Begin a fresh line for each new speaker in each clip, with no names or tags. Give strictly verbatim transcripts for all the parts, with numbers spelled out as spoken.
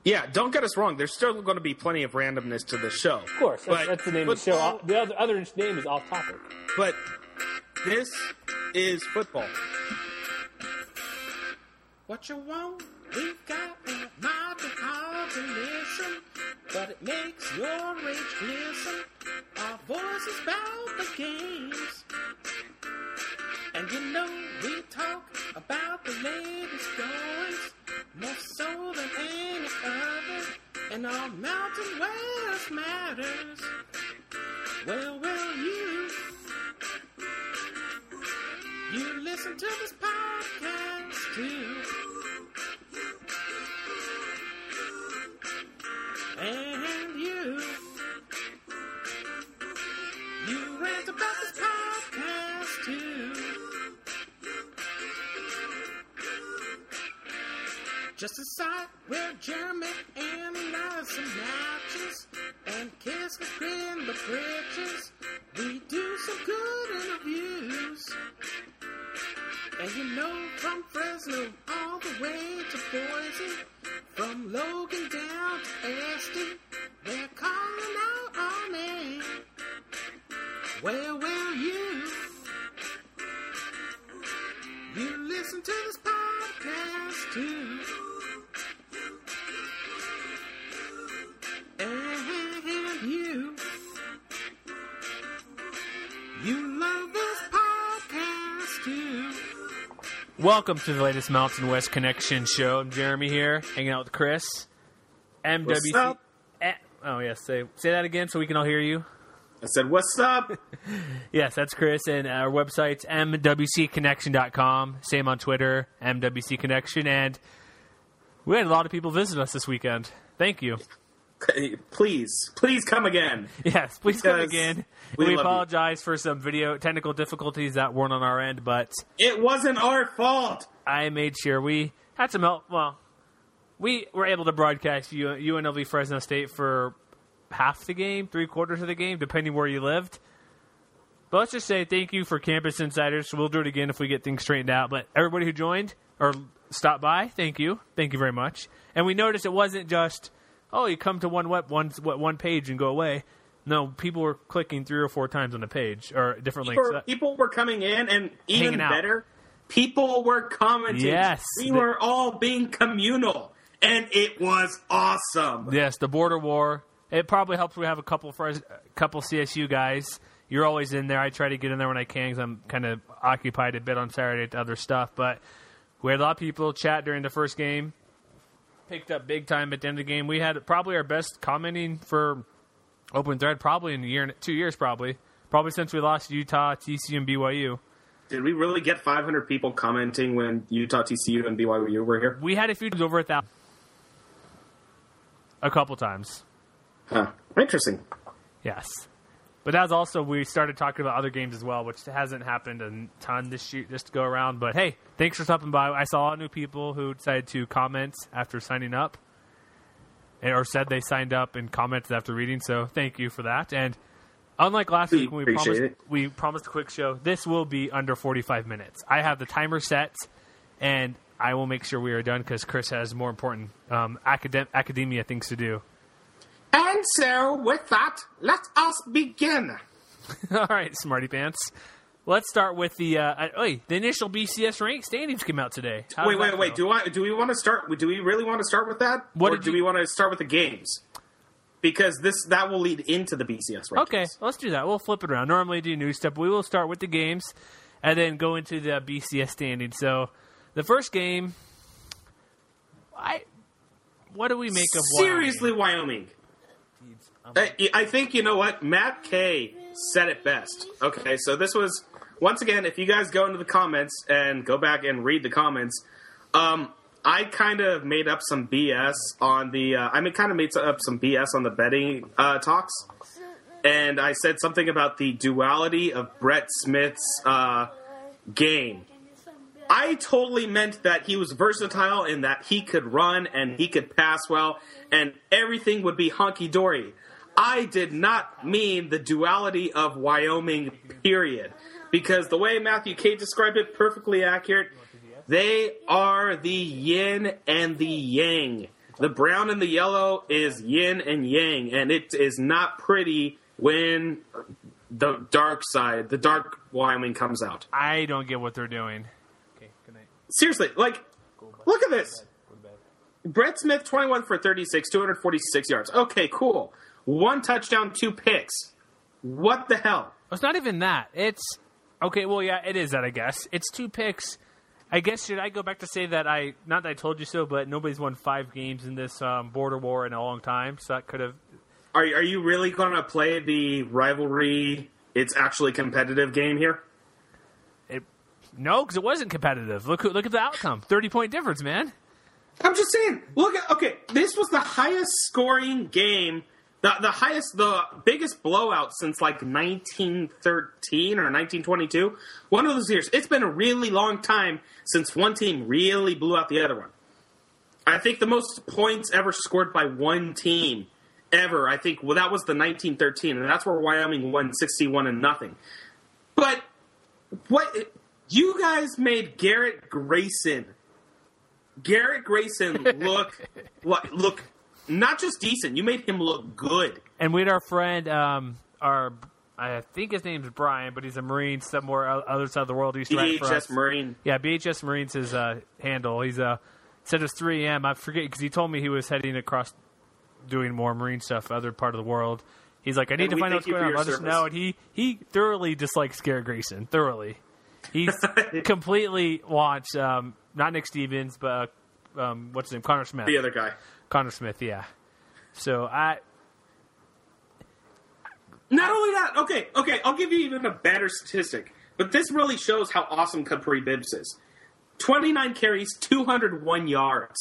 Yeah, don't get us wrong. There's still going to be plenty of randomness to the show.
Of course, that's,
but
that's the name of the show.
football-
The other, other name is off topic.
But this is football. What you want, we've got it. Might be hard to listen, but it makes your rage glisten. Our voices about the games. And you know we talk about the latest goings, more so than any other, and our Mountain West matters. Well, will you? You listen to this podcast too. And you, you rant about this podcast too. Just a site where Jeremy analyzes some matches and Kiss can grin the bridges. We do some good interviews. And you know, from Fresno all the way to Boise, from Logan down to Esty, they're calling out our name. Where will you? You listen to this podcast too. And you, you love this podcast too.
Welcome to the latest Mountain West Connection show. I'm Jeremy here, hanging out with Chris. M W C.
What's up?
Eh, oh, yes. Say, say that again so we can all hear you.
I said, what's up?
Yes, that's Chris, and our website's m w c connection dot com. Same on Twitter, M W C Connection, and we had a lot of people visit us this weekend. Thank you.
Please, please come again.
Yes, please come
Because
again.
we
We,
love you.
apologize for some video technical difficulties that weren't on our end, but
It wasn't our fault.
I made sure we had some help. Well, we were able to broadcast U- U N L V Fresno State for half the game, three quarters of the game, depending where you lived. But let's just say thank you for Campus Insiders. We'll do it again if we get things straightened out. But everybody who joined or stopped by, thank you. Thank you very much. And we noticed it wasn't just, oh, you come to one web, one, one page and go away. No, people were clicking three or four times on the page or different
People,
links.
people were coming in, and even
Hanging out.
better, people were commenting.
Yes.
We
The-
were all being communal, and it was awesome.
Yes, the border war. It probably helps we have a couple Fres- couple C S U guys. You're always in there. I try to get in there when I can because I'm kind of occupied a bit on Saturday with other stuff. But we had a lot of people chat during the first game. Picked up big time at the end of the game. We had probably our best commenting for Open Thread probably in a year, two years probably. Probably since we lost Utah, T C U, and B Y U.
Did we really get five hundred people commenting when Utah, T C U, and B Y U were here?
We had a few times over a thousand. A couple times.
Huh. Interesting.
Yes. But that was also, we started talking about other games as well, which hasn't happened a ton this year, just to go around. But hey, thanks for stopping by. I saw a lot of new people who decided to comment after signing up, or said they signed up and commented after reading. So thank you for that. And unlike last
We
week when we
appreciate
promised,
it.
we promised a quick show, this will be under forty-five minutes. I have the timer set, and I will make sure we are done because Chris has more important um, academ- academia things to do.
And so, with that, let us begin.
All right, smarty pants. Let's start with the uh, uh, wait, the initial B C S rank standings came out today. How
wait,
did
wait,
that
wait.
go?
Do I? Do we want to start? Do we really want to start with that?
What
or
did
do
you-
we want to start with the games? Because this that will lead into the B C S rankings.
Okay, let's do that. We'll flip it around. Normally, do new stuff. But we will start with the games and then go into the B C S standings. So, the first game, I what do we make of
Seriously, Wyoming. I, I think, you know what? Matt Kay said it best. Okay, so this was, once again, if you guys go into the comments and go back and read the comments, um, I kind of made up some B S on the, uh, I mean, kind of made up some B S on the betting uh, talks. And I said something about the duality of Brett Smith's uh, game. I totally meant that he was versatile in that he could run and he could pass well and everything would be hunky-dory. I did not mean the duality of Wyoming, period. Because the way Matthew K described it, perfectly accurate, they are the yin and the yang. The brown and the yellow is yin and yang, and it is not pretty when the dark side, the dark Wyoming comes out.
I don't get what they're doing. Okay, good night.
Seriously, like, look at this. Brett Smith, twenty-one for thirty-six, two hundred forty-six yards. Okay, cool. One touchdown, two picks. What the hell?
It's not even that. It's, okay, well, yeah, it is that, I guess. It's two picks. I guess, should I go back to say that I, not that I told you so, but nobody's won five games in this um, border war in a long time, so that could have...
Are, are you really going to play the rivalry, it's actually competitive game here?
It, no, because it wasn't competitive. Look, look at the outcome. thirty-point difference, man.
I'm just saying, look at, okay, this was the highest scoring game, the the highest, the biggest blowout since like nineteen thirteen or nineteen twenty-two. One of those years. It's been a really long time since one team really blew out the other one. I think the most points ever scored by one team ever, I think, well, that was the nineteen thirteen, and that's where Wyoming won sixty-one and nothing. But what, you guys made Garrett Grayson Garrett Grayson look look not just decent. You made him look good.
And we had our friend, um, our I think his name's Brian, but he's a Marine somewhere other side of the world. He's
B H S Marine.
Yeah, B H S Marine's his uh, handle. He's uh, said it was three a.m. I forget because he told me he was heading across doing more Marine stuff, other part of the world. He's like, I need
and
to find out what's going on. Let us know. And he he thoroughly dislikes Garrett Grayson. Thoroughly. He's completely watched, um, not Nick Stevens, but uh, um, what's his name? Connor Smith.
The other guy.
Connor Smith, yeah. So I.
Not only that, okay, okay, I'll give you even a better statistic. But this really shows how awesome Kapri Bibbs is. twenty-nine carries, two hundred one yards.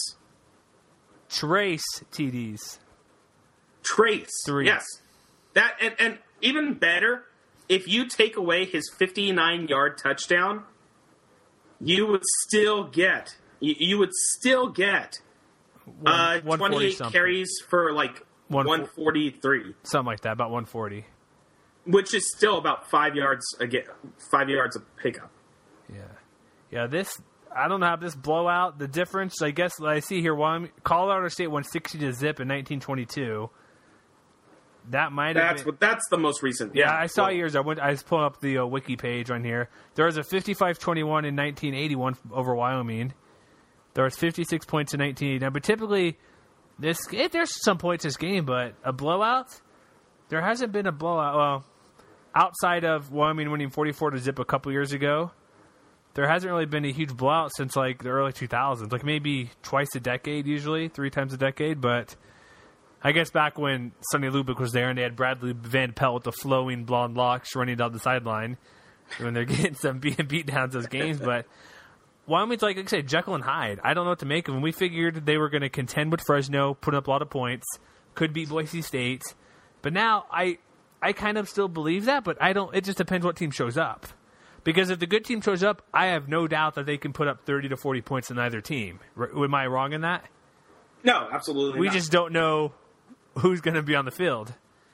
Trace T Ds.
Trace.
Three.
Yes. That and, and even better, if you take away his fifty-nine-yard touchdown, you would still get you, you would still get uh, twenty-eight carries for like one forty-three.
Something like that, about one forty.
Which is still about five yards again, five yards of pickup.
Yeah, yeah. This I don't know how this blowout. The difference, I guess, I see here. One Colorado State won sixty to zip in nineteen twenty-two. That might have.
That's
been,
what. That's the most recent.
Yeah,
yeah
I saw
well,
years. I went. I was pulling up the uh, wiki page on here. There was a fifty-five twenty-one in nineteen eighty-one over Wyoming. There was fifty-six points in nineteen eighty-nine. But typically, this it, there's some points this game, but a blowout. There hasn't been a blowout. Well, outside of Wyoming winning forty-four to zip a couple years ago, there hasn't really been a huge blowout since like the early two thousands. Like maybe twice a decade, usually three times a decade. But I guess back when Sonny Lubick was there and they had Bradley Van Pelt with the flowing blonde locks running down the sideline when they're getting some beat beat downs those games. But Wyoming's like, like I said, Jekyll and Hyde. I don't know what to make of them. We figured they were going to contend with Fresno, put up a lot of points, could beat Boise State. But now I I kind of still believe that, but I don't. It just depends what team shows up. Because if the good team shows up, I have no doubt that they can put up thirty to forty points in either team. R- am I wrong in that?
No, absolutely
We
not.
just don't know who's going to be on the field.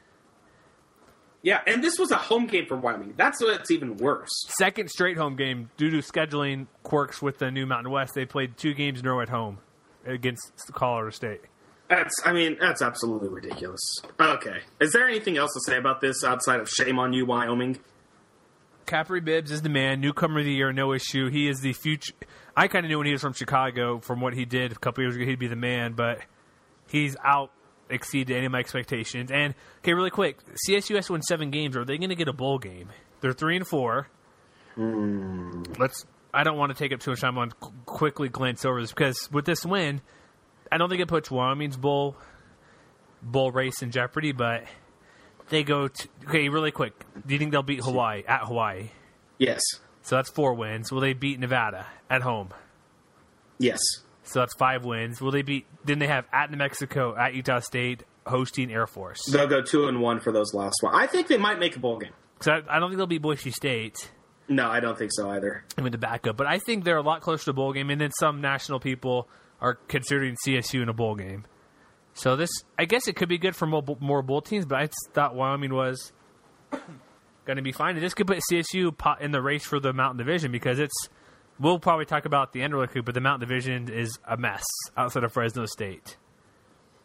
Yeah, and this was a home game for Wyoming. That's what's even worse.
Second straight home game due to scheduling quirks with the new Mountain West. They played two games in a row at home against Colorado State.
That's, I mean, that's absolutely ridiculous. Okay. Is there anything else to say about this outside of shame on you, Wyoming?
Kapri Bibbs is the man, newcomer of the year, no issue. He is the future. I kind of knew when he was from Chicago, from what he did a couple years ago, he'd be the man, but he's out exceeded any of my expectations. And, okay, really quick, C S U has to win seven games. Are they going to get a bowl game? They're three and four.
Mm.
Let's. I don't want to take up too much time on qu- quickly glance over this because with this win, I don't think it puts Wyoming's bowl bowl race in jeopardy, but they go to, okay, really quick. Do you think they'll beat Hawaii at Hawaii?
Yes.
So that's four wins. Will they beat Nevada at home?
Yes.
So that's five wins. Will they beat? Then they have at New Mexico, at Utah State, hosting Air Force.
They'll go two and one for those last one. I think they might make a bowl game.
Because I, I don't think they'll beat Boise State.
No, I don't think so either.
I mean the backup, but I think they're a lot closer to a bowl game. And then some national people are considering C S U in a bowl game. So this, I guess it could be good for more, more bowl teams, but I thought Wyoming was going to be fine. And this could put C S U in the race for the Mountain Division because it's, we'll probably talk about the end really quick, but the Mountain Division is a mess outside of Fresno State.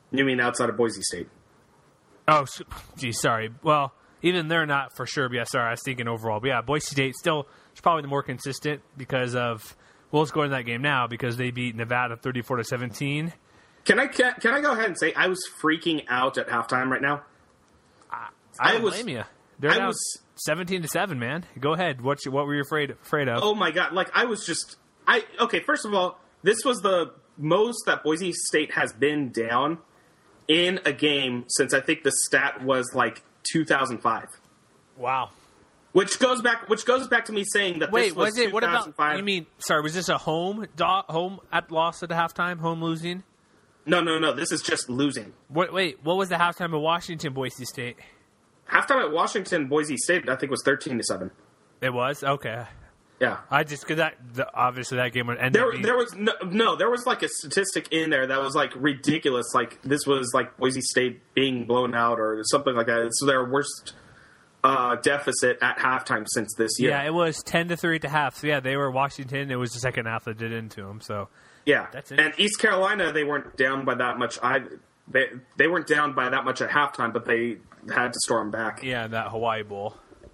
You mean outside of Boise State?
Oh, geez, sorry. Well, even they're not for sure. But yeah, sorry, I was thinking overall. But yeah, Boise State still is probably the more consistent because of. Well, let's go into that game now because they beat Nevada thirty-four to seventeen.
Can I can, can I go ahead and say I was freaking out at halftime right now?
I, I don't
was,
blame you. They're
I
now
was
seventeen to seven, man. Go ahead. What you, what were you afraid afraid of?
Oh my god! Like I was just I okay. First of all, this was the most that Boise State has been down in a game since I think the stat was like two thousand five.
Wow.
Which goes back. Which goes back to me saying that.
Wait,
this was,
was it? What about? You mean? Sorry, was this a home do, home at loss at the halftime? Home losing?
No, no, no. This is just losing.
What? Wait, what was the halftime of Washington Boise State?
Halftime at Washington Boise State, I think, was thirteen to seven.
It was okay.
Yeah,
I just because that the, obviously that game would end.
There,
being,
there was no, no, there was like a statistic in there that was like ridiculous. Like this was like Boise State being blown out or something like that. It's their worst uh, deficit at halftime since this year.
Yeah, it was ten to three at the half. So yeah, they were Washington. It was the second half that did into them. So
yeah,
that's
and East Carolina, they weren't down by that much. I they they weren't down by that much at halftime, but they had to storm back.
Yeah, that Hawaii Bowl.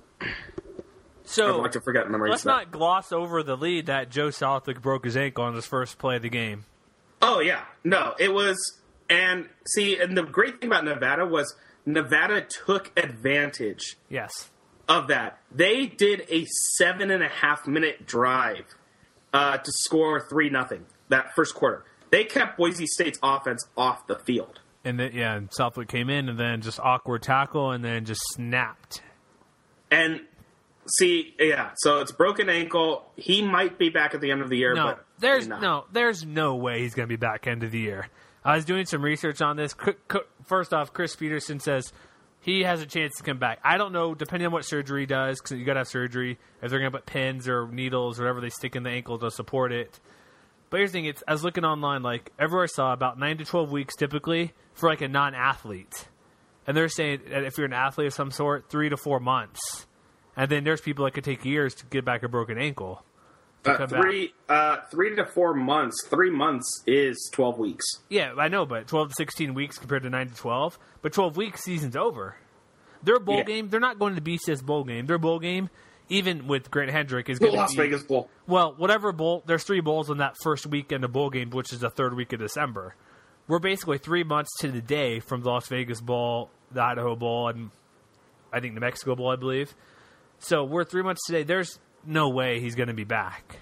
So
I'd like to forget memories.
Let's not gloss over the lead that Joe Southwick broke his ankle on his first play of the game.
Oh yeah, no, it was. And see, and the great thing about Nevada was Nevada took advantage.
Yes.
Of that, they did a seven and a half minute drive uh, to score three nothing that first quarter. They kept Boise State's offense off the field.
And then, yeah, and Southwick came in and then just awkward tackle and then just snapped.
And see, yeah, so it's broken ankle. He might be back at the end of the year.
No,
but
there's
not.
no, there's no way he's going to be back end of the year. I was doing some research on this. First off, Chris Peterson says he has a chance to come back. I don't know, depending on what surgery he does, because you got to have surgery. If they're going to put pins or needles or whatever they stick in the ankle to support it. But here's the thing: it's, I was looking online, like everywhere I saw, about nine to twelve weeks typically for like a non-athlete, and they're saying that if you're an athlete of some sort, three to four months, and then there's people that could take years to get back a broken ankle.
Uh, three, uh, three to four months. Three months is twelve weeks.
Yeah, I know, but twelve to sixteen weeks compared to nine to twelve. But twelve weeks, season's over. Their bowl yeah. game, they're not going to the B C S bowl game. Their bowl game, even with Grant Hendrick, is going to be
Las Vegas Bowl.
Well, whatever bowl. There's three bowls on that first weekend of bowl game, which is the third week of December. We're basically three months to the day from the Las Vegas Bowl, the Idaho Bowl, and I think the Mexico Bowl, I believe. So we're three months today. There's no way he's going to be back.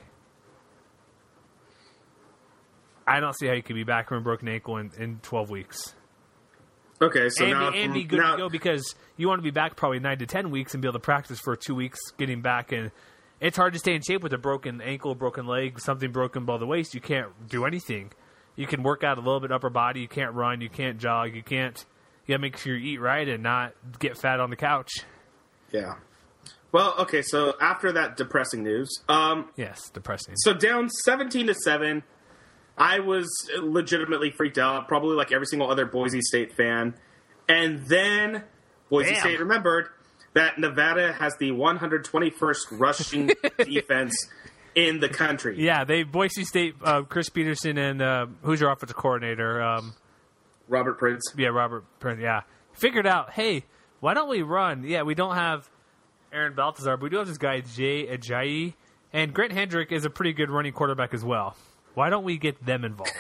I don't see how he could be back from a broken ankle in, in twelve weeks.
Okay, so
and,
now...
Be, and be good
now,
to go because you want to be back probably nine to ten weeks and be able to practice for two weeks getting back. And it's hard to stay in shape with a broken ankle, broken leg, something broken below the waist. You can't do anything. You can work out a little bit upper body. You can't run. You can't jog. You can't... You got to make sure you eat right and not get fat on the couch.
Yeah. Well, okay, so after that depressing news... Um,
yes, depressing.
So down seventeen to seven... I was legitimately freaked out, probably like every single other Boise State fan. And then Boise
Damn.
State remembered that Nevada has the one hundred twenty-first rushing defense in the country.
Yeah, they Boise State, uh, Chris Peterson and uh, who's your offensive coordinator? Um,
Robert Prince.
Yeah, Robert Prince, yeah. Figured out, hey, why don't we run? Yeah, we don't have Aaron Baltazar, but we do have this guy, Jay Ajayi. And Grant Hendrick is a pretty good running quarterback as well. Why don't we get them involved?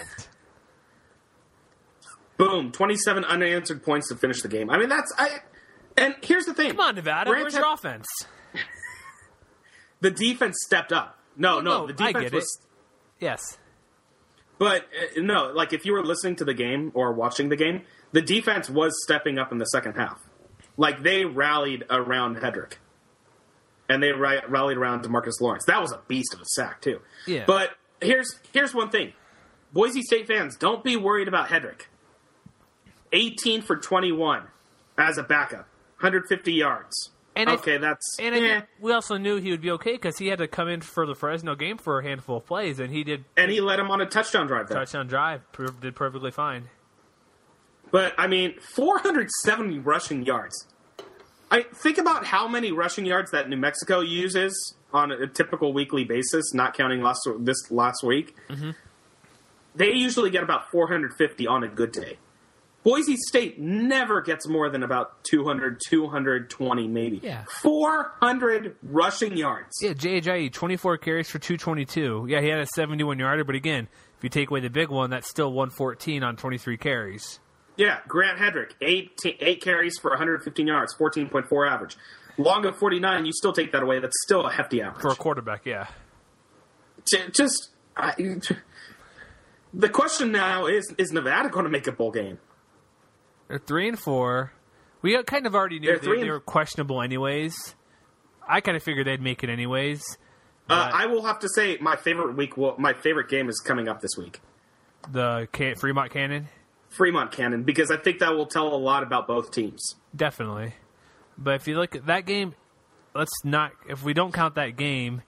Boom, twenty-seven unanswered points to finish the game. I mean, that's... I. And here's the thing.
Come on, Nevada.
Grant
Where's
had,
your offense?
The defense stepped up. No, no,
no
the defense
I get
was...
It. Yes.
But, uh, no, like, if you were listening to the game or watching the game, the defense was stepping up in the second half. Like, they rallied around Hedrick. And they ra- rallied around DeMarcus Lawrence. That was a beast of a sack, too.
Yeah.
But... Here's here's one thing. Boise State fans, don't be worried about Hedrick. eighteen for twenty-one as a backup. one hundred fifty yards.
And
okay,
I,
that's...
And
eh.
I we also knew he would be okay because he had to come in for the Fresno game for a handful of plays, and he did...
And he led him on a touchdown drive there.
Touchdown drive. Did perfectly fine.
But, I mean, four hundred seventy rushing yards. I think about how many rushing yards that New Mexico uses on a typical weekly basis, not counting last this last week.
Mm-hmm.
They usually get about four hundred fifty on a good day. Boise State never gets more than about two hundred, two twenty maybe.
Yeah.
four hundred rushing yards.
Yeah, J H I E, twenty-four carries for two twenty-two. Yeah, he had a seventy-one-yarder, but again, if you take away the big one, that's still one fourteen on twenty-three carries.
Yeah, Grant Hedrick, eight, eight carries for one hundred fifteen yards, fourteen point four average. Long of forty-nine, you still take that away. That's still a hefty average.
For a quarterback, yeah.
Just, I, the question now is, is Nevada going to make a bowl game?
They're three and four. We kind of already knew they, they were questionable anyways. I kind of figured they'd make it anyways.
Uh, I will have to say my favorite week, will, my favorite game is coming up this week.
The Can- Fremont Cannon?
Fremont Cannon, because I think that will tell a lot about both teams.
Definitely. But if you look at that game, let's not, if we don't count that game,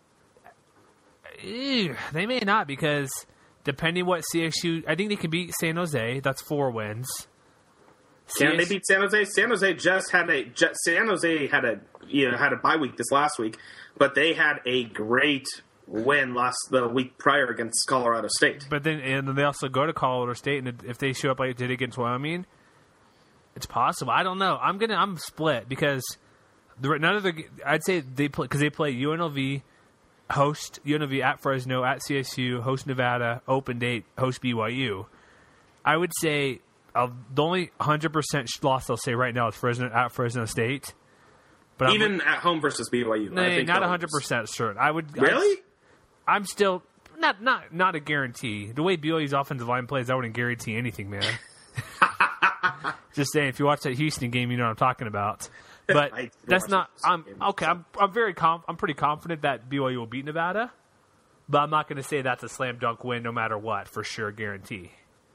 ew, they may not, because depending what C S U, I think they can beat San Jose. That's four wins.
Can they beat San Jose? San Jose just had a just, San Jose had a you know had a bye week this last week, but they had a great win last the week prior against Colorado State.
But then and then they also go to Colorado State, and if they show up like they did against Wyoming, it's possible. I don't know. I'm gonna I'm split because the, none of the I'd say they play because they play U N L V, host U N L V at Fresno, at C S U, host Nevada, open date, host B Y U. I would say. Uh, the only one hundred percent loss I'll say right now is Fresno at Fresno State. But
even
I'm,
at home versus B Y U,
nah,
I think
not one hundred percent certain. I would
really.
I, I'm still not not not a guarantee. The way B Y U's offensive line plays, I wouldn't guarantee anything, man. Just saying, if you watch that Houston game, you know what I'm talking about. But that's not. I'm okay. I'm I'm very conf, I'm pretty confident that B Y U will beat Nevada, but I'm not going to say that's a slam dunk win, no matter what, for sure, guarantee.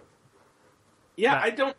Yeah,
but
I don't.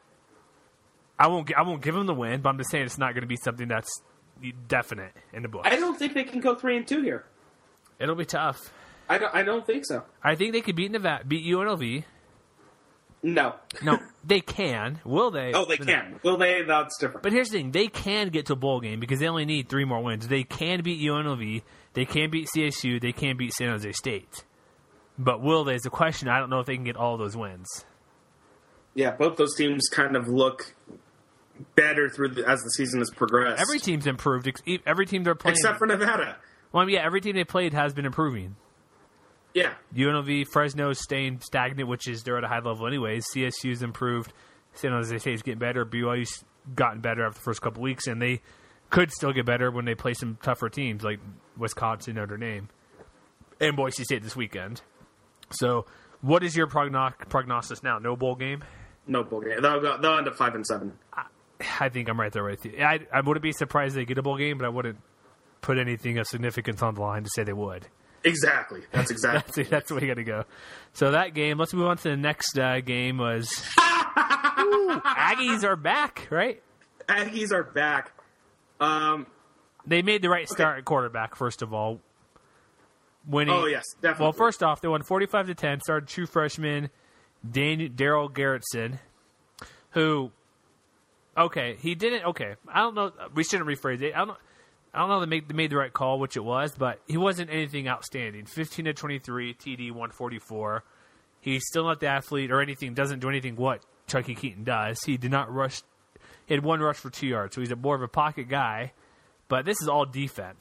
I won't. I won't give them the win, but I'm just saying it's not going to be something that's definite in the book.
I don't think they can go three and two here.
It'll be tough.
I don't. I don't think so.
I think they could beat Nevada, beat U N L V.
No.
No, they can. Will they?
Oh, they can. Will they? That's different.
But here's the thing: they can get to a bowl game because they only need three more wins. They can beat U N L V. They can beat C S U. They can beat San Jose State. But will they? Is the question. I don't know if they can get all those wins.
Yeah, both those teams kind of look better through the, as the season has progressed.
Every team's improved. Every team they're playing,
except for Nevada.
Well, I mean, yeah, every team they played has been improving.
Yeah,
U N L V, Fresno is staying stagnant, which is they're at a high level anyways. C S U's improved. San Jose State's getting better. B Y U's gotten better after the first couple weeks, and they could still get better when they play some tougher teams like Wisconsin, Notre Dame, and Boise State this weekend. So, what is your progno- prognosis now? No bowl game?
No bowl game. They'll, go, they'll end up five and seven.
I, I think I'm right there with you. I, I wouldn't be surprised they get a bowl game, but I wouldn't put anything of significance on the line to say they would.
Exactly. That's exactly.
that's, that's the way you got to go. So that game. Let's move on to the next uh, game. Was Ooh, Aggies are back, right?
Aggies are back. Um,
they made the right
okay.
start at quarterback. First of all, winning.
Oh yes, definitely.
Well, first off, they won forty-five to ten. Started true freshman Daryl Garrettson, who, okay, he didn't. Okay, I don't know. We shouldn't rephrase it. I don't. I don't know. They made, they made the right call, which it was, but he wasn't anything outstanding. Fifteen to twenty-three, T D one forty-four. He's still not the athlete or anything. Doesn't do anything what Chucky Keaton does. He did not rush. He had one rush for two yards, so he's a more of a pocket guy. But this is all defense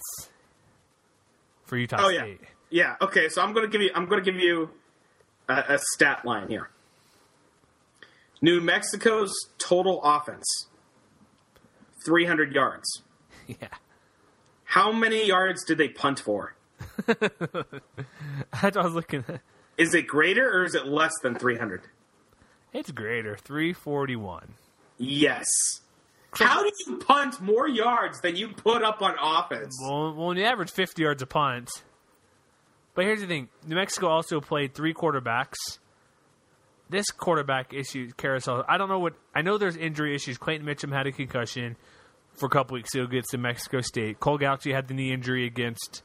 for Utah
oh,
State.
Yeah. Yeah. Okay. So I'm going to give you. I'm going to give you a, a stat line here. New Mexico's total offense, three hundred yards.
Yeah.
How many yards did they punt for?
That's what I was looking at.
Is it greater or is it less than three hundred?
It's greater, three forty-one.
Yes. How do you punt more yards than you put up on offense?
Well, well, when you average fifty yards a punt. But here's the thing. New Mexico also played three quarterbacks. This quarterback issue carousel, I don't know what... I know there's injury issues. Clayton Mitchum had a concussion for a couple weeks ago against New Mexico State. Cole Gauchi had the knee injury against...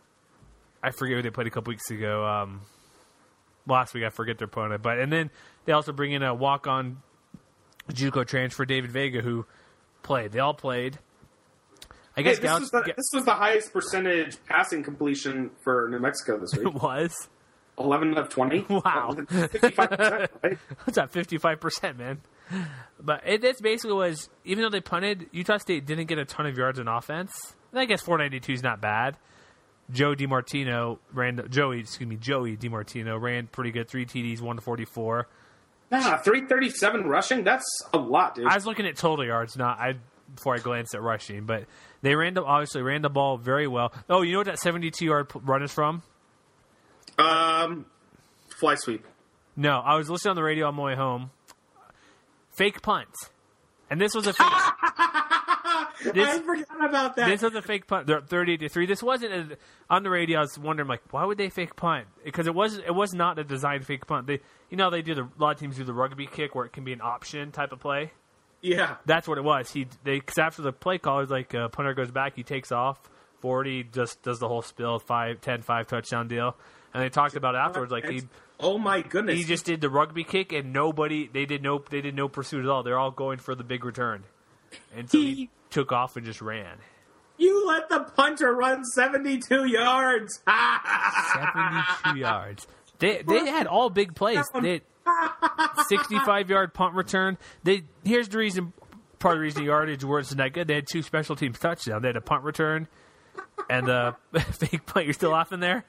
I forget who they played a couple weeks ago. Um, last week, I forget their opponent. But And then they also bring in a walk-on JUCO transfer, David Vega, who played. They all played. I guess
hey, this,
Gauchi,
was the, this was the highest percentage passing completion for New Mexico this week.
It was?
eleven of twenty.
Wow.
fifty-five percent, right?
What's that, fifty-five percent, man? But it this basically was, even though they punted, Utah State didn't get a ton of yards on offense. And I guess four ninety-two is not bad. Joe DiMartino ran, Joey, excuse me, Joey DiMartino ran pretty good. Three T Ds, one to forty-four.
Nah, three thirty-seven rushing, that's a lot, dude.
I was looking at total yards, not I before I glanced at rushing. But they ran the, obviously ran the ball very well. Oh, you know what that seventy-two-yard run is from?
Um, fly sweep.
No, I was listening on the radio on my way home. Fake punt. And this was a fake...
This, I forgot about that.
This was a fake punt. They're thirty to three. This wasn't a, on the radio. I was wondering, like, why would they fake punt? Because it was it was not a designed fake punt. They, you know, they do the a lot of teams do the rugby kick where it can be an option type of play.
Yeah,
that's what it was. He they cause after the play call, it's like uh, punter goes back, he takes off forty, just does the whole spill five, ten, five touchdown deal, and they talked about it afterwards. Like he,
oh my goodness,
he just did the rugby kick and nobody they did no they did no pursuit at all. They're all going for the big return, and so he, he took off and just ran.
You let the punter run seventy-two yards.
seventy-two yards. They they had all big plays. They had sixty-five-yard punt return. They here's the reason. Part of the reason the yardage wasn't that good. They had two special teams touchdowns. They had a punt return and a fake punt. You're still laughing there?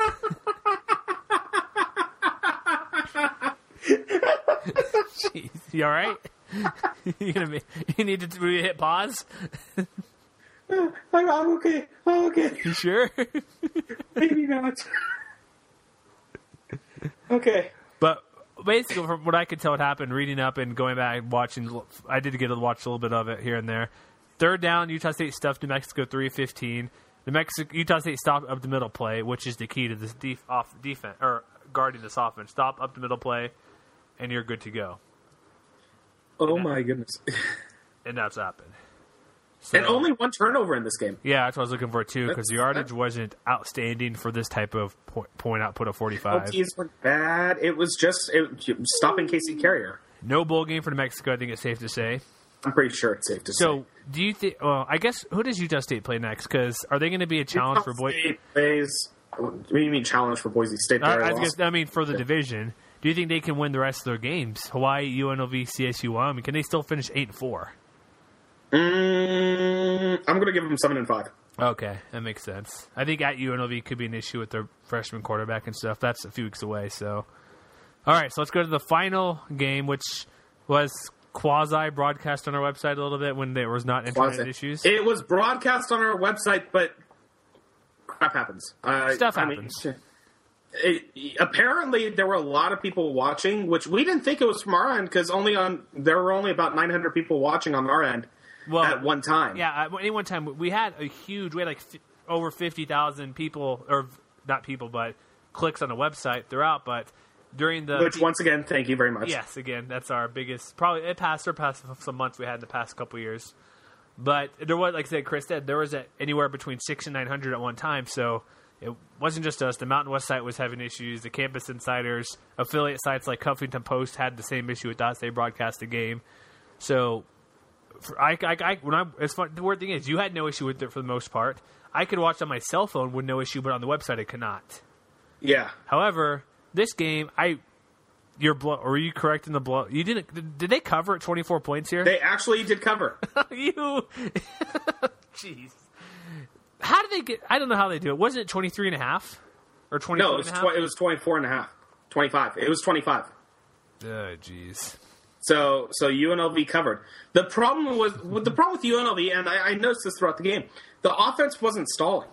Jeez, you all right? you gonna be, you need to hit pause?
I'm okay. I'm okay.
You sure?
Maybe not. Okay.
But basically, from what I could tell, what happened, reading up and going back and watching, I did get to watch a little bit of it here and there. Third down, Utah State stuffed New Mexico three fifteen. New Mexico, Utah State stopped up the middle play, which is the key to this def, off defense or guarding this offense. Stop up the middle play, and you're good to go.
Oh
and
my
that,
goodness!
And that's happened. So,
and only one turnover in this game.
Yeah, that's what I was looking for too, because the yardage wasn't outstanding for this type of point, point output of forty-five.
O Ts were bad. It was just it, stopping Casey Carrier.
No bowl game for New Mexico. I think it's safe to say.
I'm pretty sure it's safe to
so,
say.
So, do you think? Well, I guess who does Utah State play next? Because are they going to be a challenge
Utah
for Boise?
State plays. What do you mean challenge for Boise State?
I, I, guess, I mean for the division. Do you think they can win the rest of their games? Hawaii, U N L V, C S U. I mean, can they still finish eight and four?
Mm, I'm going to give them seven and five.
Okay, that makes sense. I think at U N L V could be an issue with their freshman quarterback and stuff. That's a few weeks away. So, all right, so let's go to the final game, which was quasi broadcast on our website a little bit when there was not internet
quasi.
issues.
It was broadcast on our website, but crap happens. Uh,
Stuff
I
happens.
Mean, it, apparently, there were a lot of people watching, which we didn't think it was from our end because only on there were only about nine hundred people watching on our end. Well, at one time.
Yeah, at any one time. We had a huge, we had like f- over fifty thousand people, or not people, but clicks on the website throughout. But during the.
Which, once again, thank you very much.
Yes, again, that's our biggest. Probably, it passed, surpassed some months we had in the past couple years. But there was, like I said, Chris said, there was a, anywhere between six and nine hundred at one time. So it wasn't just us. The Mountain West site was having issues. The Campus Insiders, affiliate sites like Huffington Post had the same issue with us. They broadcast the game. So. For, I, I, I, when I, it's fun, the weird thing is, you had no issue with it for the most part. I could watch on my cell phone with no issue, but on the website I could not.
Yeah.
However, this game, I, you're blow, or were you correct in the blow? You didn't? Did, did they cover at twenty-four points here?
They actually did cover.
you, jeez. How did they get? I don't know how they do it. Wasn't it twenty-three and a half or twenty-four?
No, it was,
and a half?
Tw- it was twenty-four and a half. twenty-five. It was twenty-five.
Oh, jeez.
So, so U N L V covered. The problem was the problem with U N L V, and I, I noticed this throughout the game. The offense wasn't stalling.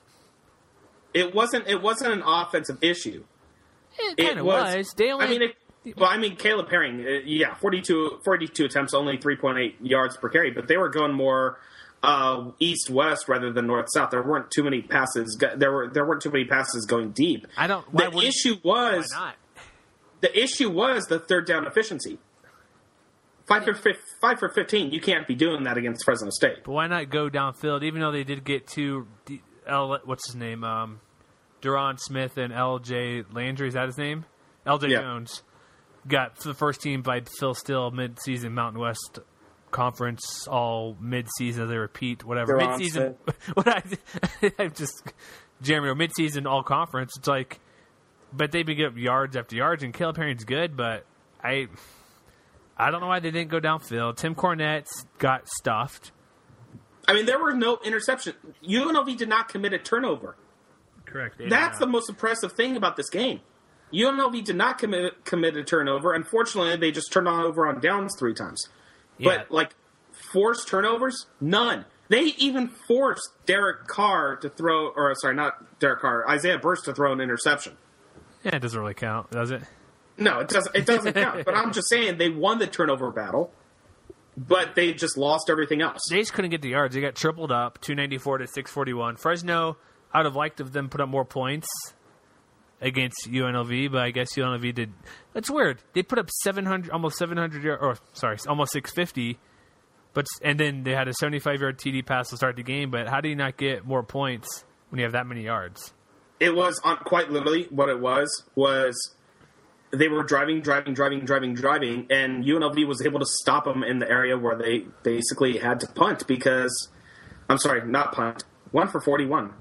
It wasn't. It wasn't an offensive issue.
It kind of was. was. They only.
I mean, it, well, I mean, Caleb Herring, uh, yeah, forty-two, forty-two attempts, only three point eight yards per carry, but they were going more uh, east-west rather than north-south. There weren't too many passes. There were there weren't too many passes going deep.
I don't.
The issue was.
Why not?
The issue was the third down efficiency. Five for, five for fifteen, you can't be doing that against Fresno State.
But why not go downfield, even though they did get two, L, what's his name, um, Duron Smith and L J Landry, is that his name? L J
yeah.
Jones. Got the first team by Phil Steele, mid-season Mountain West Conference, all mid-season, they repeat, whatever.
Duron
Mid-season, what I, I'm just, Jeremy, mid-season all-conference, it's like, but they've been getting yards after yards, and Caleb Herring's good, but I... I don't know why they didn't go downfield. Tim Cornette got stuffed.
I mean, there were no interception. U N L V did not commit a turnover.
Correct.
That's the most impressive thing about this game. U N L V did not commit commit a turnover. Unfortunately, they just turned on over on downs three times.
Yeah.
But, like, forced turnovers? None. They even forced Derek Carr to throw, or sorry, not Derek Carr, Isaiah Burst to throw an interception.
Yeah, it doesn't really count, does it?
No, it doesn't. It doesn't count. But I'm just saying they won the turnover battle, but they just lost everything else.
They just couldn't get the yards. They got tripled up, two ninety-four to six forty-one. Fresno, I'd have liked of them put up more points against U N L V, but I guess U N L V did. That's weird. They put up seven hundred, almost seven hundred yards, or sorry, almost six fifty. But and then they had a seventy-five yard T D pass to start the game. But how do you not get more points when you have that many yards?
It was on, quite literally what it was was they were driving, driving, driving, driving, driving, and U N L V was able to stop them in the area where they basically had to punt because I'm sorry, not punt, one for forty-one.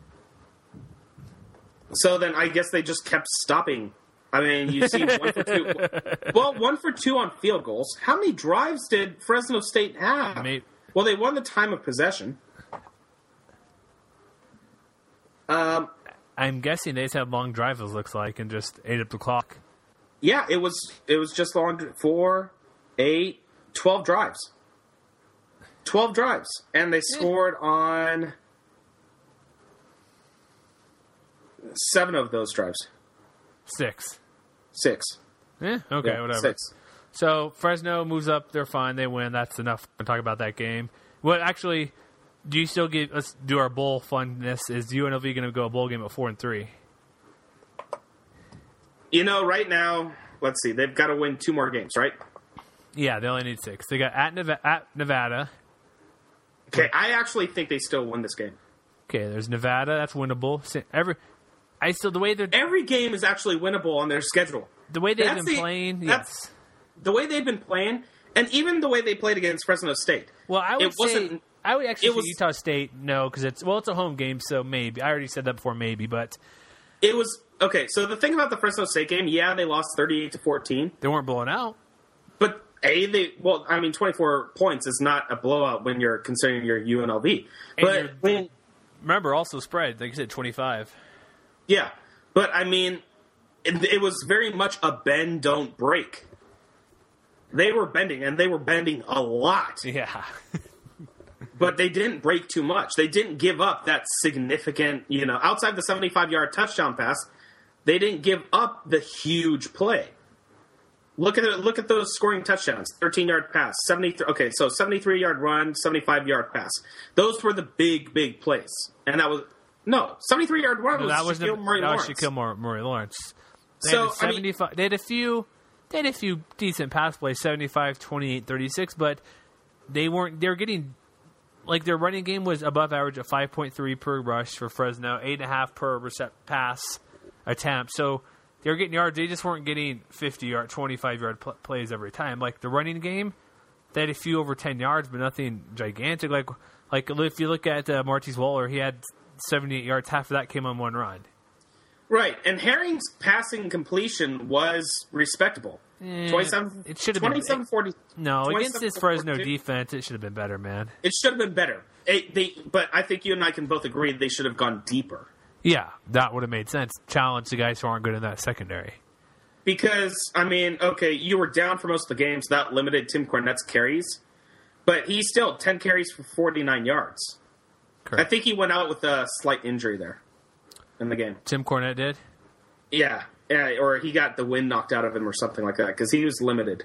So then I guess they just kept stopping. I mean, you see one for two. Well, one for two on field goals. How many drives did Fresno State have?
Maybe.
Well, they won the time of possession. Um,
I'm guessing they just had long drives, it looks like, and just ate up the clock.
Yeah, it was it was just on four, eight, twelve drives. Twelve drives. And they scored on seven of those drives.
Six.
Six.
Yeah, okay,
Yeah,
whatever.
Six.
So Fresno moves up, they're fine, they win. That's enough to talk about that game. What actually do you still get let's do our bowl funness. Is U N L V gonna go a bowl game at four and three?
You know, right now, let's see, they've got to win two more games, right?
Yeah, they only need six. They got at Nevada. At Nevada.
Okay, I actually think they still win this game.
Okay, there's Nevada. That's winnable. Every, I still the way they're
Every game is actually winnable on their schedule.
the way they've
That's
been
the-
playing.
that's-
Yes.
The way they've been playing, and even the way they played against Fresno State.
Well, I would
it
say
wasn't-
I would actually
it
say
was-
Utah State no because it's well it's a home game so maybe I already said that before maybe but
It was okay. So the thing about the Fresno State game, yeah, they lost thirty-eight to fourteen,
they weren't blowing out.
but a they well, I mean, twenty-four points is not a blowout when you're considering your U N L V.
And
But
you're-
when
Remember also spread like you said twenty-five.
yeah, but I mean, it, it was very much a bend don't break. They were bending, and they were bending a lot.
Yeah.
But they didn't break too much. They didn't give up that significant, you know, outside the seventy-five yard touchdown pass, they didn't give up the huge play. Look at it, look at those scoring touchdowns. thirteen yard pass, seventy-three okay, so seventy-three yard run, seventy-five yard pass. Those were the big big plays. And that was no, seventy-three yard run
No,
was
that was
Shaquille
the,
Murray
that
Lawrence.
was Shaquille Murray, Murray Lawrence. They
So,
had
I mean-
seventy-five. They had a few. They had a few decent pass plays, seventy-five, twenty-eight, thirty-six, but they weren't. They were getting like their running game was above average at five point three per rush for Fresno, eight and a half per recept pass attempt. So they were getting yards. They just weren't getting fifty yard, twenty-five yard pl- plays every time. Like the running game, they had a few over ten yards, but nothing gigantic. Like like if you look at uh, Martez Waller, he had seventy-eight yards. Half of that came on one run.
Right, and Herring's passing completion was respectable.
Eh,
twenty-seven
it should have been-
twenty-seven forty
No, against
twenty-seven
this Fresno
forty-two.
defense, it should have been better, man.
It should have been better. It, they, but I think you and I can both agree they should have gone deeper.
Yeah, that would have made sense. Challenge the guys who aren't good in that secondary.
Because, I mean, okay, you were down for most of the games. That limited Tim Cornette's carries. But he still, ten carries for forty-nine yards.
Correct.
I think he went out with a slight injury there in the game.
Tim Cornette did?
Yeah, yeah, or he got the wind knocked out of him or something like that because he was limited.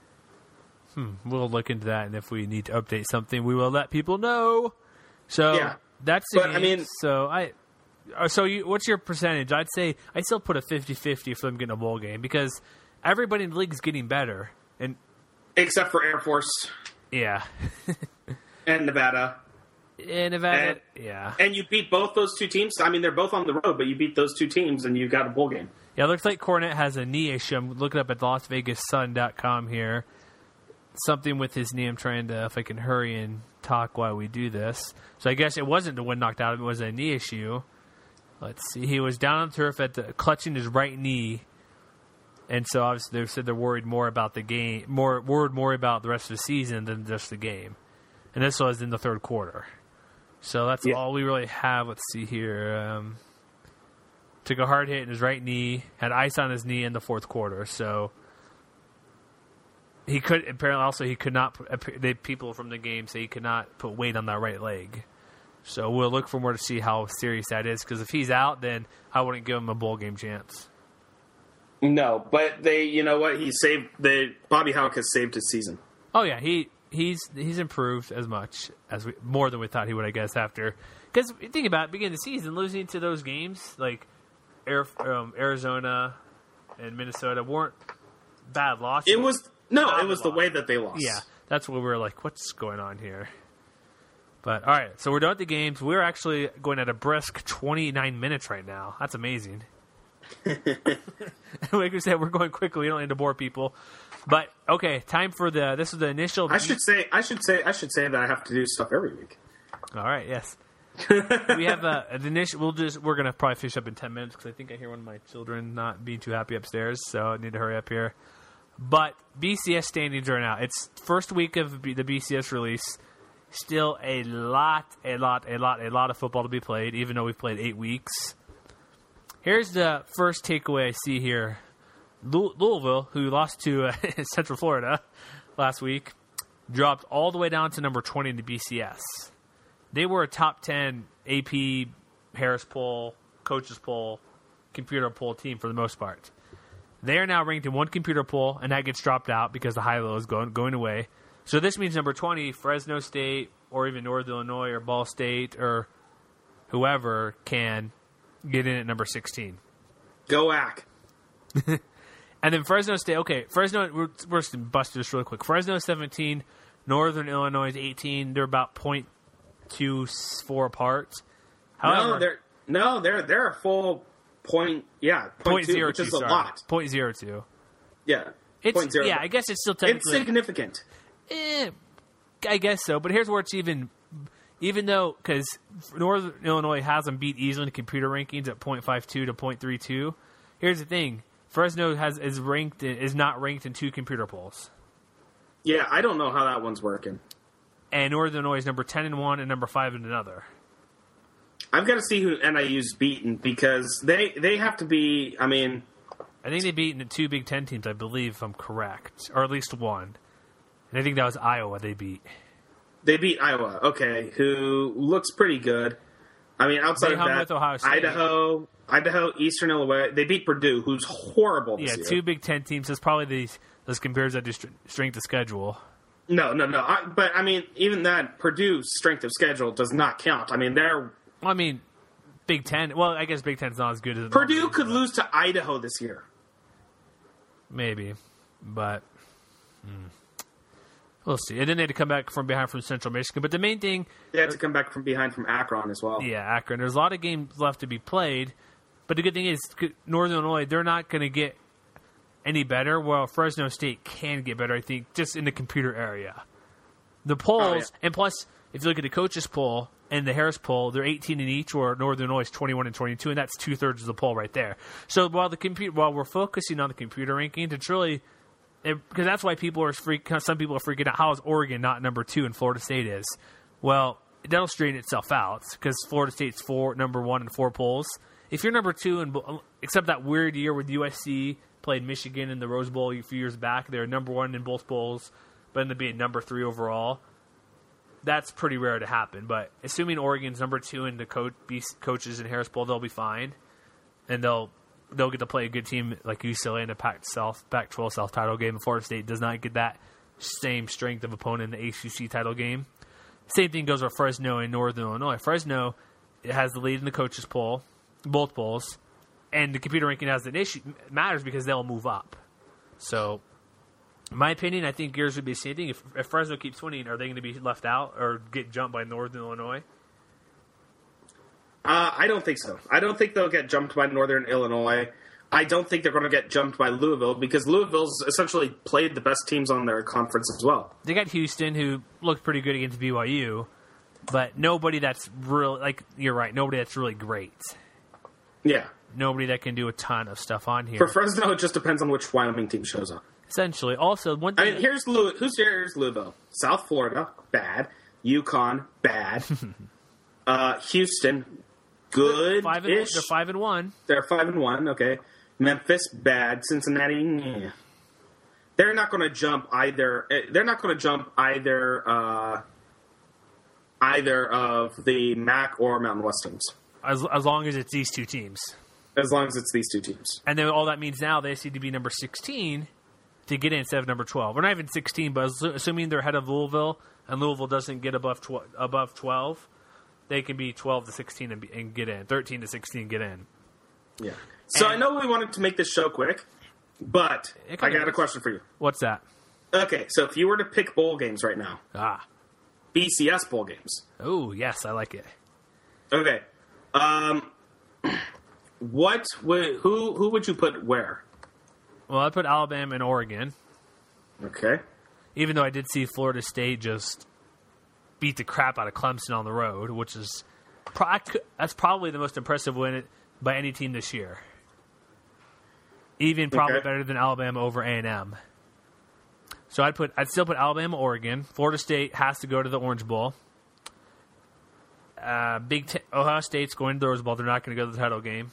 We'll look into that, and if we need to update something, we will let people know. So
Yeah.
that's the
But, I
game.
mean-
so I, uh, so you, what's your percentage? I'd say I still put a fifty-fifty for them getting a bowl game because everybody in the league is getting better, and
Except for Air Force
yeah,
and Nevada.
in Nevada,
And-
yeah,
And you beat both those two teams. I mean, they're both on the road, but you beat those two teams and you got a bowl game.
yeah. It looks like Cornette has a knee issue. I'm looking up at Las Vegas Sun dot com here. Something with his knee. I'm trying to, if I can hurry and talk while we do this. So I guess it wasn't the wind knocked out of him. It was a knee issue. Let's see. He was down on the turf at the clutching his right knee And so obviously they said they're worried more about the game, more worried more about the rest of the season than just the game. And this was in the third quarter. So that's yeah. all we really have. Let's see here. Um, took a hard hit in his right knee, had ice on his knee in the fourth quarter. So he could apparently also he could not. The people from the game say he could not put weight on that right leg. So we'll look for more to see how serious that is. Because if he's out, then I wouldn't give him a bowl game chance.
No, but they, you know what? He saved the Bobby Hauck has saved his season.
Oh yeah, he he's he's improved as much as we more than we thought he would. I guess after because think about it, beginning of the season, losing to those games like Air, um, Arizona and Minnesota weren't bad losses.
It was no, it was the way that they lost.
Yeah, that's what we were like. What's going on here? But all right, so we're done with the games. We're actually going at a brisk twenty-nine minutes right now. That's amazing. Like we said, we're going quickly. We don't need to bore people. But okay, time for the. This is the initial.
I should say. I should say. I should say that I have to do stuff every week.
All right. Yes. We have a, an initial. We'll just. We're gonna probably finish up in ten minutes because I think I hear one of my children not being too happy upstairs. So I need to hurry up here. But B C S standings are out. It's first week of the B C S release. Still a lot, a lot, a lot, a lot of football to be played. Even though we've played eight weeks. Here's the first takeaway I see here. Louisville, who lost to uh, Central Florida last week, dropped all the way down to number twenty in the B C S. They were a top ten A P, Harris poll, coaches poll, computer poll team for the most part. They are now ranked in one computer poll, and that gets dropped out because the high-low is going, going away. So this means number twenty, Fresno State, or even Northern Illinois, or Ball State, or whoever can get in at number sixteen.
Go A C.
And then Fresno State, okay, Fresno, we're, we're just going to bust this really quick. Fresno seventeen, Northern Illinois is eighteen. They're about point two four apart. However,
no, they're no, they're they're a full point, yeah, point, point two, zero which two, is a
sorry.
lot.
Point zero two.
Yeah,
it's
point zero.
Yeah, I guess it's still technically
it's significant.
Eh, I guess so, but here's where it's even. Even though, because Northern Illinois has them beat easily in the computer rankings at point five two to point three two. Here's the thing: Fresno has is ranked is not ranked in two computer polls.
Yeah, I don't know how that one's working.
And Northern Illinois is number ten in one and number five in another.
I've got to see who N I U's beaten because they they have to be. I mean,
I think they beat two Big Ten teams, I believe, if I'm correct, or at least one. And I think that was Iowa. They beat.
They beat Iowa, okay, who looks pretty good. I mean, outside
they
of that,
Ohio State.
Idaho, Idaho, Eastern Illinois, they beat Purdue, who's horrible this
yeah,
year.
two Big Ten teams. That's probably these those compares that do strength of schedule.
No, no, no. I, but, I mean, even that, Purdue's strength of schedule does not count. I mean, they're...
Well, I mean, Big Ten... Well, I guess Big Ten's not as good as...
Purdue could lose to Idaho this year.
Maybe, but... Hmm. We'll see. And then they had to come back from behind from Central Michigan. But the main thing...
They had to come back from behind from Akron as well.
Yeah, Akron. There's a lot of games left to be played. But the good thing is, Northern Illinois, they're not going to get any better. Well, Fresno State can get better, I think, just in the computer area. The polls... Oh, yeah. And plus, if you look at the coaches poll and the Harris poll, they're eighteen in each, where Northern Illinois is twenty-one and twenty-two, and that's two-thirds of the poll right there. So while the computer, while we're focusing on the computer rankings, it's really... Because that's why people are freak. Some people are freaking out. How is Oregon not number two and Florida State is? Well, that'll straighten itself out because Florida State's four, number one in four polls. If you're number two, and except that weird year with U S C played Michigan in the Rose Bowl a few years back, they're number one in both polls, but ended up being number three overall. That's pretty rare to happen. But assuming Oregon's number two in the co- coaches in Harris Bowl, they'll be fine, and they'll. They'll get to play a good team like U C L A in the Pac twelve South title game. Florida State does not get that same strength of opponent in the A C C title game. Same thing goes with Fresno and Northern Illinois. Fresno has the lead in the coaches poll, both polls, and the computer ranking has an issue matters because they'll move up. So, in my opinion, I think yours would be the same thing. If, if Fresno keeps winning, are they going to be left out or get jumped by Northern Illinois?
Uh, I don't think so. I don't think they'll get jumped by Northern Illinois. I don't think they're going to get jumped by Louisville because Louisville's essentially played the best teams on their conference as well.
They got Houston, who looked pretty good against B Y U, but nobody that's real. Like you're right, nobody that's really great.
Yeah.
Nobody that can do a ton of stuff on here.
For Fresno, it just depends on which Wyoming team shows up.
Essentially. Also, one thing...
I mean, here's Louis. Who's here's Louisville? South Florida, bad. Yukon, bad. uh, Houston, good.
Five and, they're five and one.
They're five and one. Okay. Memphis, bad. Cincinnati, yeah. They're not going to jump either. They're not going to jump either. Uh, either of the M A C or Mountain West teams.
As as long as it's these two teams.
As long as it's these two teams.
And then all that means now they need to be number sixteen to get in instead of number twelve. We're not even sixteen, but assuming they're ahead of Louisville and Louisville doesn't get above tw- above twelve, they can be twelve to sixteen and, be, and get in. thirteen to sixteen and get in.
Yeah. So and I know we wanted to make this show quick, but I got a question for you.
What's that?
Okay, so if you were to pick bowl games right now.
Ah.
B C S bowl games.
Oh, yes, I like it.
Okay. Um... What would who who would you put where?
Well, I put Alabama and Oregon.
Okay.
Even though I did see Florida State just beat the crap out of Clemson on the road, which is pro- that's probably the most impressive win by any team this year. Even probably
okay.
better than Alabama over A and M. So I'd put I'd still put Alabama, Oregon. Florida State has to go to the Orange Bowl. Uh, Big Ten, Ohio State's going to the Rose Bowl. They're not going to go to the title game.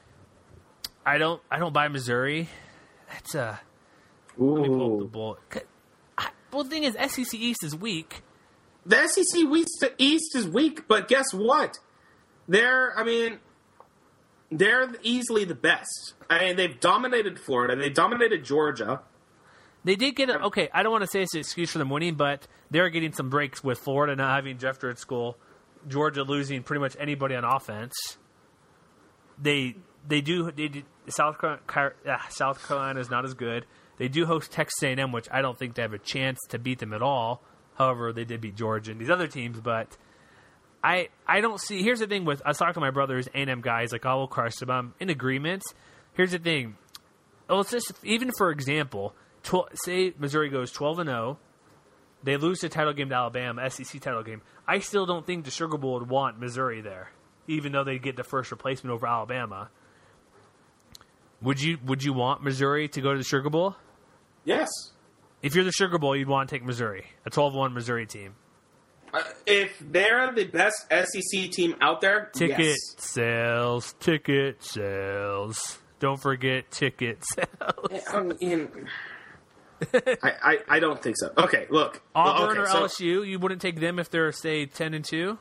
I don't. I don't buy Missouri. That's a.
Ooh.
Let me pull up the bowl. I, well, the thing is, S E C East is weak.
The S E C East, East is weak, but guess what? They're. I mean, they're easily the best. I mean, they've dominated Florida. They dominated Georgia.
They did get a, okay. I don't want to say it's an excuse for them winning, but they're getting some breaks with Florida not having Jeff Driscoll, Georgia losing pretty much anybody on offense. They they do they do, South Carolina, uh, South Carolina is not as good. They do host Texas A and M, which I don't think they have a chance to beat them at all. However, they did beat Georgia and these other teams, but I I don't see. Here's the thing with I was talking to my brother's A and M guys like I will crush them. I'm in agreement. Here's the thing. Let's just even for example, twelve, say Missouri goes twelve and zero. They lose the title game to Alabama, S E C title game. I still don't think the Sugar Bowl would want Missouri there, even though they get the first replacement over Alabama. Would you Would you want Missouri to go to the Sugar Bowl?
Yes.
If you're the Sugar Bowl, you'd want to take Missouri, a twelve one Missouri team.
Uh, if they're the best S E C team out there,
ticket
yes.
sales, ticket sales. Don't forget ticket sales.
I mean, I, I, I don't think so. Okay, look.
Auburn
okay,
or
so
L S U, you wouldn't take them if they're, say, ten and two?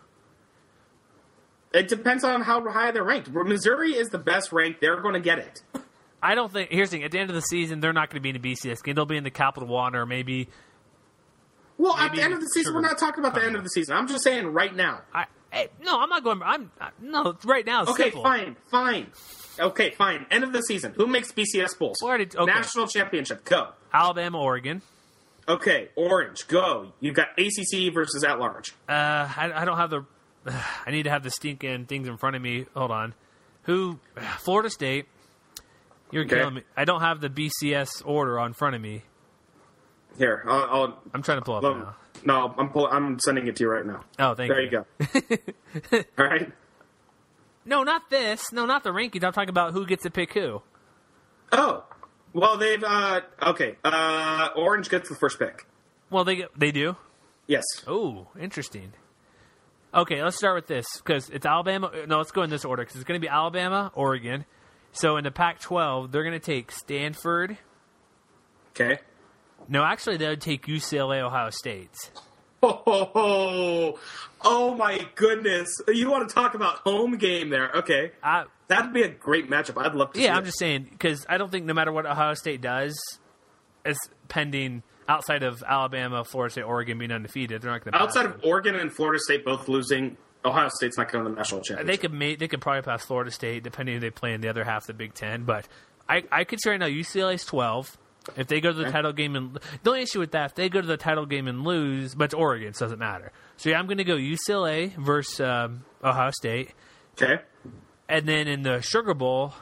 It depends on how high they're ranked. Missouri is the best ranked. They're going to get it.
I don't think... Here's the thing. At the end of the season, they're not going to be in the B C S game. They'll be in the Capital One or maybe...
Well,
maybe
at the end of the season, we're not talking about the end of the season. I'm just saying right now.
I, hey, no, I'm not going... I'm I, No, right now it's
Okay,
simple.
fine, fine. Okay, fine. End of the season. Who makes B C S bowls?
Already, okay.
National championship. Go.
Alabama, Oregon.
Okay, Orange. Go. You've got A C C versus at large.
Uh, I, I don't have the... Uh, I need to have the stinking things in front of me. Hold on. Who... Florida State. You're
okay.
killing me. I don't have the B C S order on front of me.
Here, I'll... I'll
I'm trying to pull up
well,
now.
No, I'm pull, I'm sending it to you right now.
Oh, thank
there
you.
There you go. All right.
No, not this. No, not the rankings. I'm talking about who gets to pick who.
Oh. Well, they've... Uh, okay. Uh, Orange gets the first pick.
Well, they they do?
Yes.
Oh, interesting. Okay, let's start with this, because it's Alabama... No, let's go in this order, because it's going to be Alabama, Oregon. So in the Pac twelve, they're going to take Stanford.
Okay.
No, actually, they would take U C L A, Ohio State.
Oh, oh, oh, oh my goodness. You want to talk about home game there. Okay.
I,
That'd be a great matchup. I'd love to
yeah,
see
I'm
it.
just saying, because I don't think no matter what Ohio State does, it's pending outside of Alabama, Florida State, Oregon being undefeated. They're not going to
Outside of Oregon and Florida State both losing, Ohio State's not going to the national championship.
They could make, they could probably pass Florida State, depending if they play in the other half of the Big Ten. But I, I could say right now, U C L A's twelve. If they go to the
okay.
title game and the only issue with that, if they go to the title game and lose, but it's Oregon, so it doesn't matter. So yeah, I'm going to go U C L A versus um, Ohio State.
Okay.
And then in the Sugar Bowl,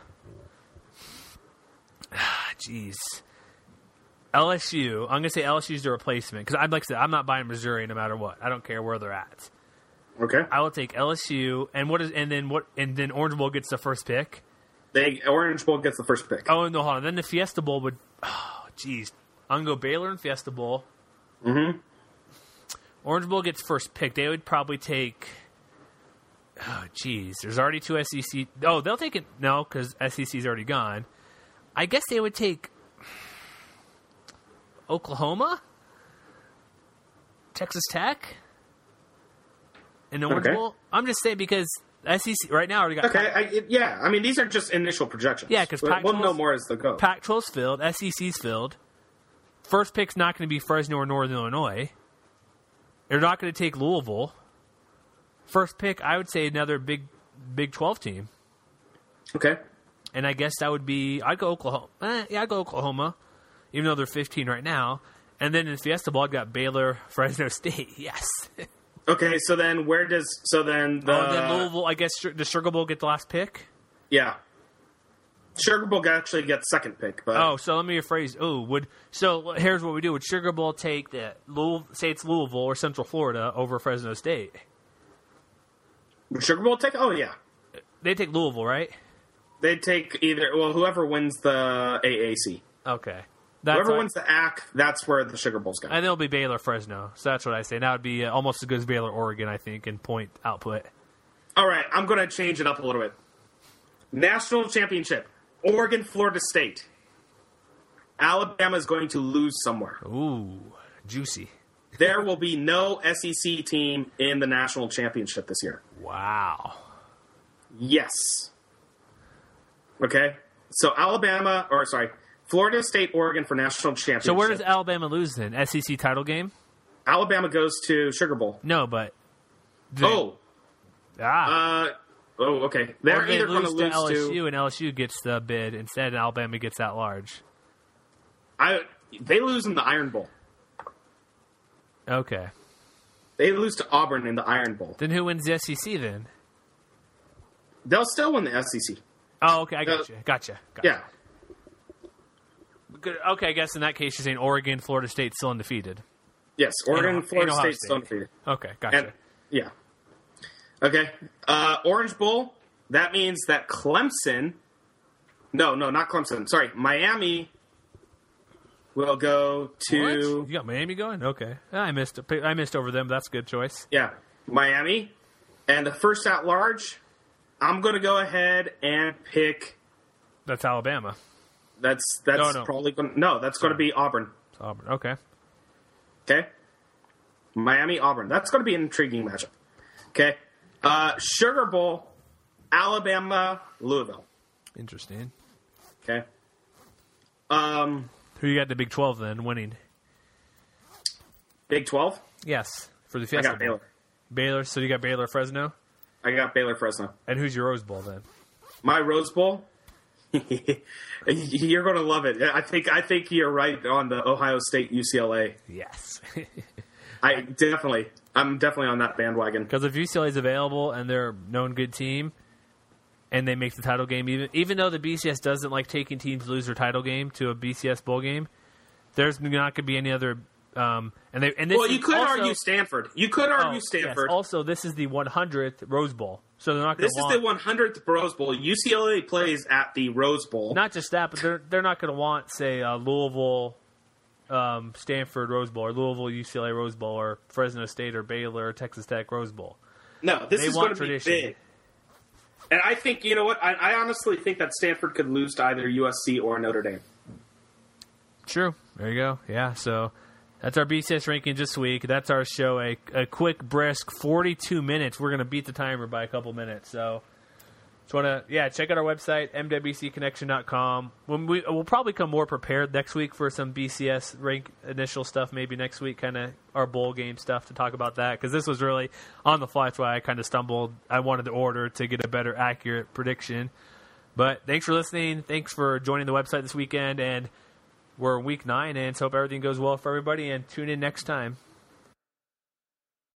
jeez, L S U. I'm going to say L S U's the replacement because I'd like to say I'm not buying Missouri no matter what. I don't care where they're at.
Okay.
I will take L S U and what is and then what and then Orange Bowl gets the first pick.
They Orange Bowl gets the first pick.
Oh, no, hold on. Then the Fiesta Bowl would... Oh, jeez. I'm going to go Baylor and Fiesta Bowl.
Mm-hmm.
Orange Bowl gets first pick. They would probably take... Oh, jeez. There's already two S E C... Oh, they'll take it... No, because S E C's already gone. I guess they would take... Oklahoma? Texas Tech? In the Orange
Okay.
Bowl? I'm just saying because S E C right now already got...
Okay, I, it, yeah. I mean, these are just initial projections.
Yeah, 'cause
we'll,
Pac
we'll
twelve's
know more as they go.
Pac twelve's filled. S E C's filled. First pick's not going to be Fresno or Northern Illinois. They're not going to take Louisville. First pick, I would say another big Big twelve team.
Okay.
And I guess that would be... I'd go Oklahoma. Eh, yeah, I'd go Oklahoma, even though they're fifteen right now. And then in Fiesta Bowl, I've got Baylor, Fresno State. Yes.
Okay, so then where does... So then the...
Oh, then Louisville, I guess, does Sugar Bowl get the last pick?
Yeah. Sugar Bowl actually gets second pick, but...
Oh, so let me rephrase. Oh, would... So here's what we do. Would Sugar Bowl take the... Louisville, say it's Louisville or Central Florida over Fresno State?
Would Sugar Bowl take... Oh, yeah.
They take Louisville, right?
They'd take either... Well, whoever wins the A A C.
Okay. That's
Whoever
our,
wins the A C, that's where the Sugar Bowl's going.
And it'll be Baylor, Fresno. So that's what I say. That would be uh, almost as good as Baylor, Oregon, I think, in point output.
All right, I'm going to change it up a little bit. National Championship. Oregon, Florida State. Alabama is going to lose somewhere.
Ooh, juicy.
There will be no S E C team in the National Championship this year.
Wow.
Yes. Okay? So Alabama, or sorry, Florida State, Oregon for National Championship.
So where does Alabama lose then? S E C title game?
Alabama goes to Sugar Bowl.
No, but... do they-
Oh.
Ah.
Uh, oh, okay. They're
Or they
either going to
lose to
lose
L S U
to...
and L S U gets the bid instead, and Alabama gets that large.
I, they lose in the Iron Bowl.
Okay.
They lose to Auburn in the Iron Bowl.
Then who wins the S E C then?
They'll still win the S E C.
Oh, okay, I got
Uh,
you. Gotcha. gotcha.
Yeah.
Good. Okay, I guess in that case you're saying Oregon, Florida State still undefeated.
Yes, Oregon,
And-
Florida
and Ohio
State,
State.
still undefeated.
Okay, gotcha.
And, yeah. Okay. Uh, Orange Bowl, that means that Clemson... No, no, not Clemson. Sorry, Miami will go to...
What? You got Miami going? Okay. I missed I missed over them. That's a good choice.
Yeah, Miami. And the first at large, I'm going to go ahead and pick...
That's Alabama.
That's that's
No, no.
probably going to... No, that's going to be Auburn.
It's Auburn. Okay.
Okay? Miami, Auburn. That's going to be an intriguing matchup. Okay? Uh, Sugar Bowl, Alabama, Louisville.
Interesting.
Okay? Um,
Who you got in the Big twelve then winning?
Big twelve?
Yes, for the
I
Fiesta
got
Bowl.
Baylor.
Baylor. So you got Baylor, Fresno,
I got Baylor, Fresno.
and who's your Rose Bowl then?
My Rose Bowl? You're going to love it. I think I think you're right on the Ohio State U C L A.
Yes.
I definitely, I'm definitely on that bandwagon.
Because if U C L A is available and they're a known good team, and they make the title game, even even though the B C S doesn't like taking teams to lose their title game to a B C S bowl game, there's not going to be any other. Um, and they and this
Well,
is
you could
also,
argue Stanford. You could
oh,
argue
yes.
Stanford.
Also, this is the one hundredth Rose Bowl, so they're not going
This
to
is
want
the one hundredth Rose Bowl. U C L A plays at the Rose Bowl.
not just that, but they're they're not going to want say uh, Louisville, um, Stanford Rose Bowl, or Louisville U C L A Rose Bowl, or Fresno State or Baylor or Texas Tech Rose Bowl.
No, this
They
is going
want
to be
tradition.
big. And I think, you know what? I, I honestly think that Stanford could lose to either U S C or Notre Dame.
True. There you go. Yeah, so that's our B C S ranking this week. That's our show. A, a quick, brisk forty-two minutes. We're going to beat the timer by a couple minutes. So just want to, yeah, check out our website, m w c connection dot com. When we, we'll probably come more prepared next week for some B C S rank initial stuff, maybe next week, kind of our bowl game stuff to talk about that. Because this was really on the fly. That's why I kind of stumbled. I wanted to order to get a better accurate prediction. But thanks for listening. Thanks for joining the website this weekend. And we're in week nine, and so hope everything goes well for everybody, and tune in next time.